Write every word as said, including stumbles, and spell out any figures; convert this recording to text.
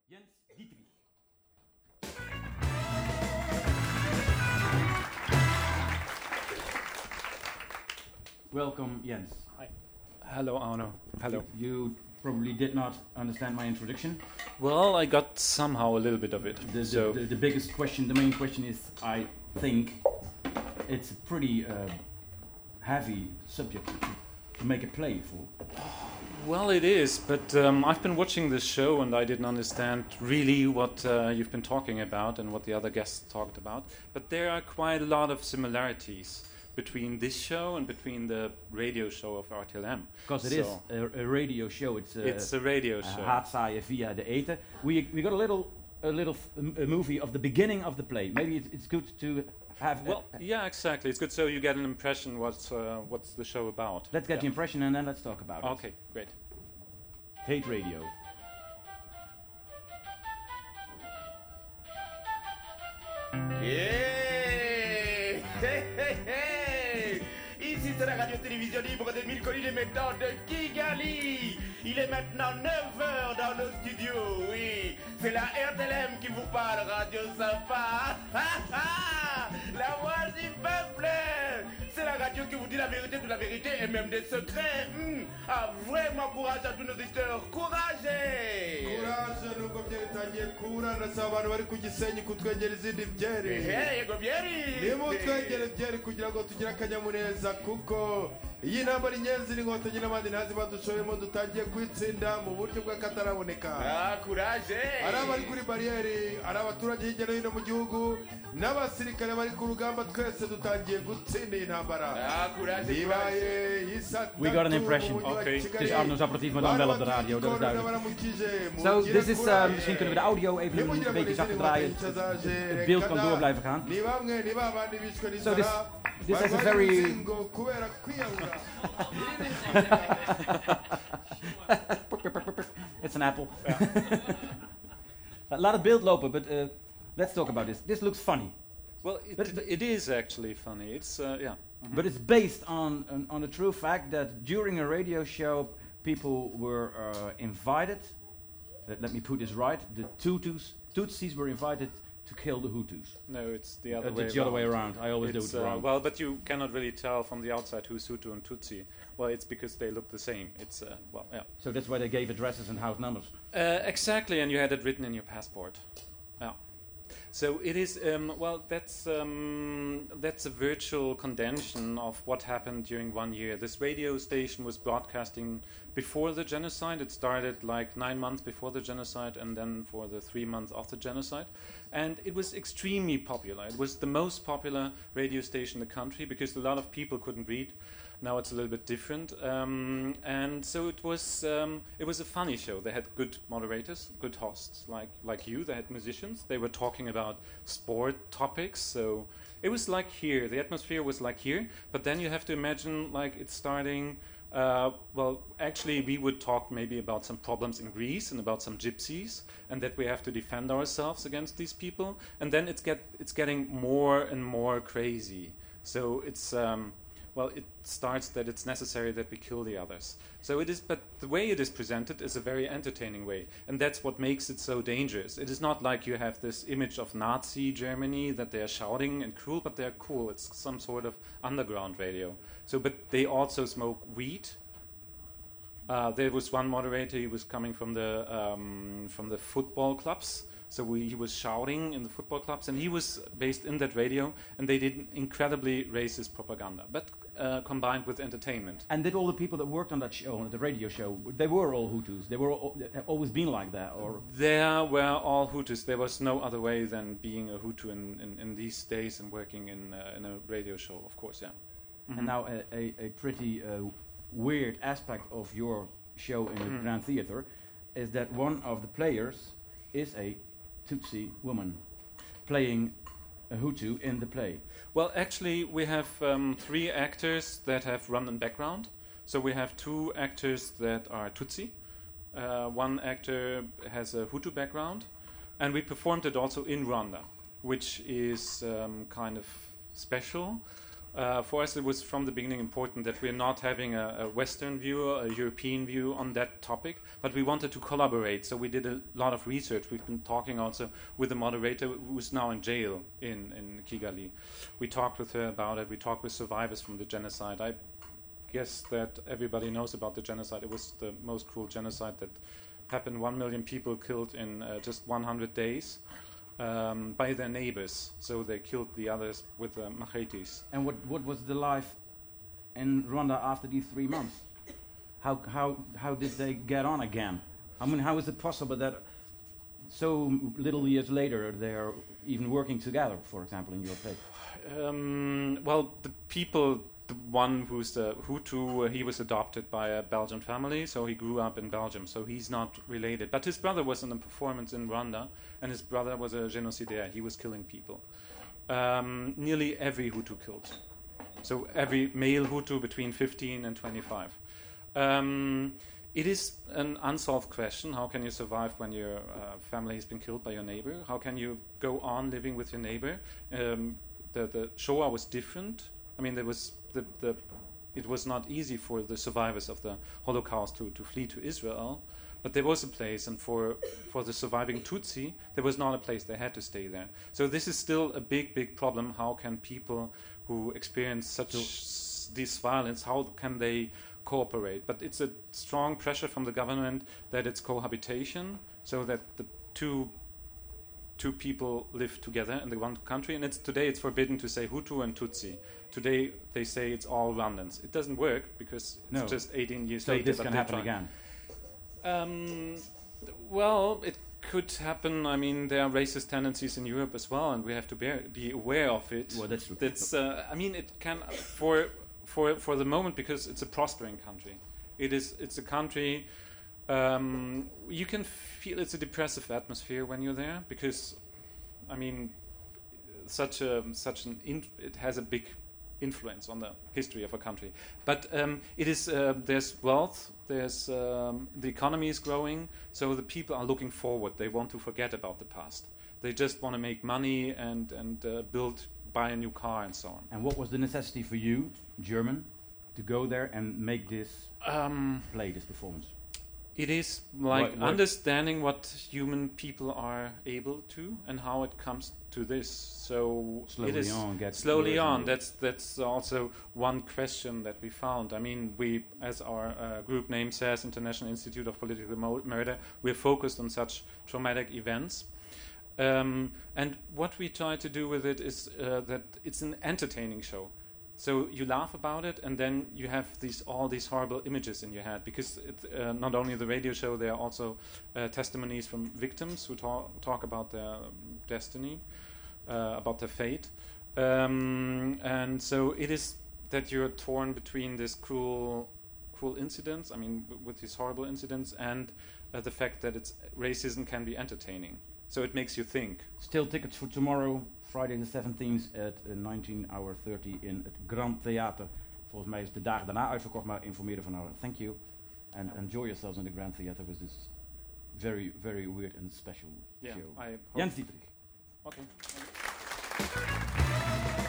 Jens Dietrich. Welcome, Jens. Hi. Hello, Arno. Hello. You probably did not understand my introduction. Well, I got somehow a little bit of it. The, the, so the, the biggest question, the main question is, I think it's a pretty uh, heavy subject to, to make a play for. Well, it is, but um, I've been watching this show and I didn't understand really what uh, you've been talking about and what the other guests talked about. But there are quite a lot of similarities between this show and between the radio show of R T L M. Because it so is a, a radio show. It's a, it's a radio show. Haatzaaien via de ether. We we got a little a little f- a movie of the beginning of the play. Maybe it's, it's good to have. Well, yeah, exactly. It's good so you get an impression what's uh, what's the show about. Let's get yeah. the impression and then let's talk about okay, it. Okay, great. Hate Radio. Yeah! Hey, hey, hey! Ici c'est la radio-télévision libre des mille collines émettants de Kigali. Il est maintenant neuf heures dans nos studios, oui. C'est la R T L M qui vous parle, Radio Sympa. La voix du peuple. C'est la radio qui vous dit la vérité, toute la vérité et même des secrets. Mmh. Ah, vraiment courage à tous nos auditeurs. Courage! Courage, nuko byeretangiye kura nasaba abantu bari ku Gisenyi kutwegera izindi byeri. Ehe, yego byeri. Nimu twegere byeri kugira ngo tugire akanyamuneza kuko iyi ntambara inyenzi n'inkotanyi n'abandi ntazi badushoyemo dutangiye kwitsinda mu buryo bw'akataraboneka. Ah, courage! Ari abari kuri bariyeri, ari abaturage hirya no hino mu gihugu n'abasirikare bari ku rugamba twese dutangiye gutsinda iyi ntambara. Ah, courage! Nibaye isatatu. We got an impression. Okay. Het is Arno's apparatief, maar dan wel op de radio, dat is duidelijk. So, this is, uh, misschien kunnen we de audio even een beetje zachter draaien. Het beeld kan door blijven gaan. So, this, this has a very... It's an apple. Laat het beeld lopen, but uh, let's talk about this. This looks funny. Well, it, it, it is actually funny. It's uh, yeah. Mm-hmm. But it's based on, on on the true fact that during a radio show, people were uh, invited. Uh, let me put this right: the Tutus, Tutsis were invited to kill the Hutus. No, it's the other uh, way. It's around. the other way around. I always it's, do it uh, wrong. Well, but you cannot really tell from the outside who's Hutu and Tutsi. Well, it's because they look the same. It's uh, well, yeah. So that's why they gave addresses and house numbers. Uh, exactly, and you had it written in your passport. Yeah. So it is, um, well, that's um, that's a virtual condensation of what happened during one year. This radio station was broadcasting before the genocide. It started like nine months before the genocide and then for the three months of the genocide. And it was extremely popular. It was the most popular radio station in the country because a lot of people couldn't read. Now it's a little bit different, um, and so it was. Um, it was a funny show. They had good moderators, good hosts, like like you. They had musicians. They were talking about sport topics. So it was like here. The atmosphere was like here. But then you have to imagine like it's starting. Uh, well, actually, we would talk maybe about some problems in Greece and about some gypsies, and that we have to defend ourselves against these people. And then it's get it's getting more and more crazy. So it's. Um, Well, it starts that it's necessary that we kill the others. So it is, but the way it is presented is a very entertaining way, and that's what makes it so dangerous. It is not like you have this image of Nazi Germany that they are shouting and cruel, but they're cool. It's some sort of underground radio. So, but they also smoke weed. Uh, there was one moderator. He was coming from the um, from the football clubs. So we, he was shouting in the football clubs, and he was based in that radio, and they did incredibly racist propaganda, but uh, combined with entertainment. And did all the people that worked on that show, on the radio show, they were all Hutus? They were all, have always been like that, or? There were all Hutus. There was no other way than being a Hutu in, in, in these days and working in uh, in a radio show, of course, yeah. Mm-hmm. And now a, a, a pretty uh, weird aspect of your show in the mm. Grand Theatre is that one of the players is a Tutsi woman playing a Hutu in the play. Well, actually, we have um, three actors that have Rwandan background. So we have two actors that are Tutsi. Uh, one actor has a Hutu background. And we performed it also in Rwanda, which is um, kind of special. Uh, for us, it was from the beginning important that we're not having a, a Western view, a European view on that topic, but we wanted to collaborate. So we did a lot of research. We've been talking also with the moderator who's now in jail in, in Kigali. We talked with her about it. We talked with survivors from the genocide. I guess that everybody knows about the genocide. It was the most cruel genocide that happened. One million people killed in uh, just one hundred days. Um, by their neighbors, so they killed the others with uh, machetes. And what, what was the life in Rwanda after these three months? How how how did they get on again? I mean, how is it possible that so little years later they are even working together? For example, in your place. Um, well, the people, the one who's the Hutu, uh, he was adopted by a Belgian family, so he grew up in Belgium, so he's not related. But his brother was in a performance in Rwanda, and his brother was a génocidaire. He was killing people. Um, nearly every Hutu killed. So every male Hutu between fifteen and twenty-five. Um, it is an unsolved question. How can you survive when your uh, family has been killed by your neighbor? How can you go on living with your neighbor? Um, the, the Shoah was different. I mean, there was the, the it was not easy for the survivors of the Holocaust to, to flee to Israel, but there was a place, and for for the surviving Tutsi, there was not a place. They had to stay there. So this is still a big, big problem. How can people who experience such s- this violence, how can they cooperate? But it's a strong pressure from the government that it's cohabitation, so that the two two people live together in the one country. And it's today it's forbidden to say Hutu and Tutsi. Today they say it's all Rwandans. It doesn't work because it's No. just eighteen years So later. this but can they're happen trying. again. Um, well, it could happen. I mean, there are racist tendencies in Europe as well, and we have to bear, be aware of it. Well, that's true. That's. Uh, I mean, it can for for for the moment because it's a prospering country. It is. It's a country. Um, you can feel it's a depressive atmosphere when you're there because, I mean, such a such an inf- it has a big influence on the history of a country. But um, it is uh, there's wealth, there's um, the economy is growing, so the people are looking forward. They want to forget about the past. They just want to make money and and uh, build, buy a new car and so on. And what was the necessity for you, German, to go there and make this Um, play, this performance? It is like What- what- understanding what human people are able to and how it comes to this. So Slowly it is on, get slowly years on. and That's that's also one question that we found. I mean, we, as our uh, group name says, International Institute of Political Mo- Murder, we're focused on such traumatic events. Um, and what we try to do with it is uh, that it's an entertaining show. So you laugh about it, and then you have these all these horrible images in your head because it's uh, not only the radio show. There are also uh, testimonies from victims who talk talk about their destiny, uh, about their fate, um, and so it is that you're torn between this cruel, cruel incidents. I mean, w- with these horrible incidents, and uh, the fact that it's racism can be entertaining. So it makes you think. Still tickets for tomorrow, Friday the seventeenth at uh, nineteen hour thirty in het Grand Theater. Volgens mij is de dagen daarna uitverkocht, maar informeer er van nou. Thank you. And enjoy yourselves in the Grand Theater with this very, very weird and special Yeah, show. I hope. Jens Dietrich. Okay.